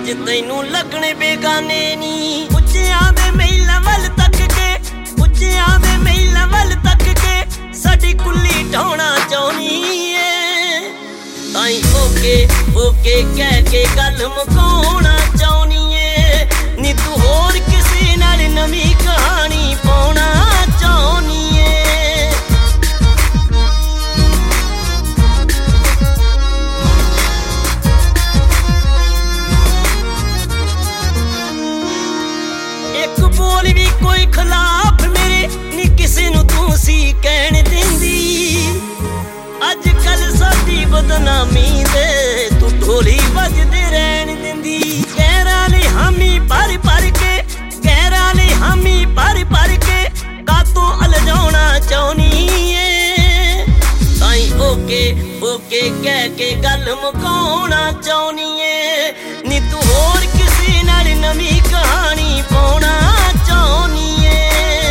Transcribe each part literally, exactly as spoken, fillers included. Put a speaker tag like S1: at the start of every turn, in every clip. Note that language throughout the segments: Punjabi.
S1: ਅੱਜ ਤੈਨੂੰ ਲੱਗਣੇ ਬੇਗਾਨੇ ਨੀ। ਉੱਚਿਆਂ ਦੇ ਮਹਿਲਾਂ ਵੱਲ ਤੱਕ ਕੇ, ਉੱਚਿਆਂ ਦੇ ਮਹਿਲਾਂ ਵੱਲ ਤੱਕ ਕੇ ਸਾਡੀ ਕੁੱਲੀ ਢਾਉਣਾ ਚਾਹੁੰਦੀ ਏ। ਤਾਈਂ ਓਕੇ ਓਕੇ ਕਹਿ ਕੇ ਗੱਲ ਮੁਕਾਉਣਾ ਚਾਹੁੰਦੀ ਏ ਨੀ। ਤੂੰ ਹੋਰ ਕਿਸੇ ਨਾਲ ਨਵੀਂ ਕਹਾਣੀ ਪਾਉਣਾ ਚਾਹੁੰਦੀ ਏ। ਇੱਕ ਬੋਲ ਵੀ ਕੋਈ ਖਿਲਾਫ ਮੇਰੇ ਨੀ ਕਿਸੇ ਨੂੰ ਤੂੰ ਸੀ ਕਹਿਣ ਦਿੰਦੀ। ਅੱਜ ਕੱਲ ਸਾਡੀ ਬਦਨਾਮੀ ਦੇ ਤੂੰ ਢੋਲੀ ਵੱਜਦੇ ਰਹਿਣ ਦਿੰਦੀ। ਗੈਰਾਂ ਲਈ ਹਾਮੀ ਭਰ ਭਰ ਕੇ, ਗੈਰਾਂ ਲਈ ਹਾਮੀ ਭਰ ਭਰ ਕੇ ਕਾਤੋਂ ਅਲਝਾਉਣਾ ਚਾਹੁੰਦੀ ਏ। ਤਾਈਂ ਓਕੇ ਓਕੇ ਕਹਿ ਕੇ ਗੱਲ ਮੁਕਾਉਣਾ ਚਾਹੁੰਦੀ ਏ ਨੀ। ਤੂੰ ਹੋਰ ਕਿਸੇ ਨਾਲ ਨਵੀਂ ਕਹਾਣੀ ਪਾਉਣਾ ਚਾਹੁੰਦੀ ਏ।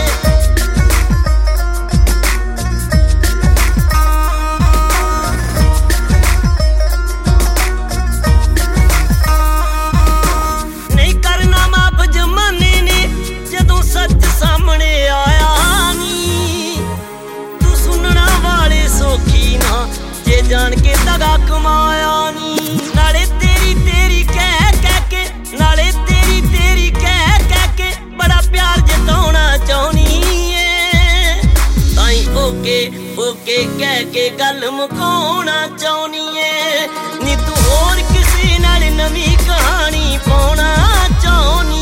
S1: ਨਹੀਂ ਕਰਨਾ ਮਾਫ ਜ਼ਮਾਨੇ ਨੇ ਜਦੋਂ ਸੱਚ ਸਾਹਮਣੇ ਆਇਆ ਨੀ। ਤੂੰ ਸੁਣਨਾ ਵਾਲੇ ਸੌਖੀ ਨਾ ਜੇ ਜਾਣ ਕੇ ਦਗਾ ਕਮਾਇਆ ਨੀ। ਨਾਲੇ ਤੇਰੀ ਤੇਰੀ ਕਹਿ ਕਹਿ ਕੇ, ਨਾਲੇ ਤੇਰੀ ਤੇਰੀ ਕਹਿ ਕਹਿ ਕੇ ਬੜਾ ਪਿਆਰ ਜਤਾਉਣਾ ਚਾਹੁੰਦੀ ਏ। ਤਾਈਂ ਓਕੇ ਓਕੇ ਕਹਿ ਕੇ ਗੱਲ ਮੁਕਾਉਣਾ ਚਾਹੁੰਦੀ ਏ ਨੀ। ਤੂੰ ਹੋਰ ਕਿਸੇ ਨਾਲ ਨਵੀਂ ਕਹਾਣੀ ਪਾਉਣਾ ਚਾਹੁੰਦੀ